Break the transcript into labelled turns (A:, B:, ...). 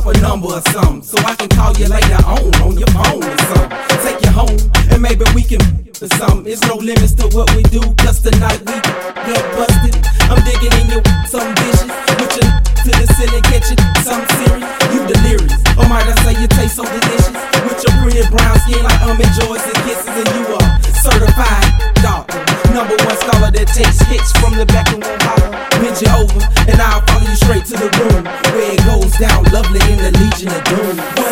A: a number or something, so I can call you later on your phone or something. Take you home, and maybe we can or something. There's no limits to what we do, cause tonight we get busted. I'm digging in your something vicious, with your to the ceiling, catching something serious. You delirious, or might I say you taste so delicious, with your pretty brown skin like joys and kisses, and you are certified doctor, number one scholar that takes hits from the back and won't holler. Bend you over, and I'll follow you straight to the room where it goes down lovely in the Legion of Doom.